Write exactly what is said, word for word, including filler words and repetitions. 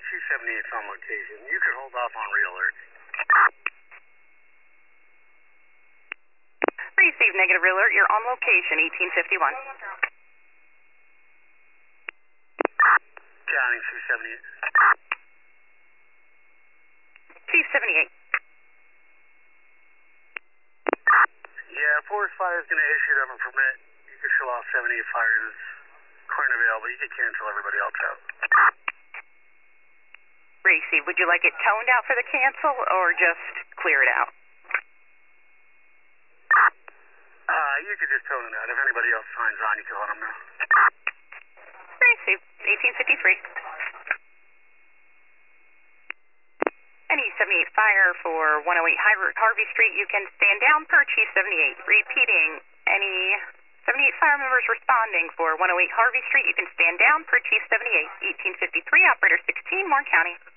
two seventy-eight's on location. You can hold off on re-alerts. Receive negative re-alert. You're on location, eighteen fifty-one. Counting two seventy-eight. two seventy-eight. Yeah, Forest Fire is going to issue them a permit. You can show off seventy-eight fires current available. You can cancel everybody else out. Receive. Would you like it toned out for the cancel or just clear it out? Uh, you could just tone it out. If anybody else signs on, you can let them know. Receive. eighteen fifty-three. Any seventy-eight fire for one oh eight Harvey Street, you can stand down per Chief seventy-eight. Repeating, any seventy-eight fire members responding for one oh eight Harvey Street, you can stand down per Chief seventy-eight. eighteen fifty-three, Operator sixteen, Warren County.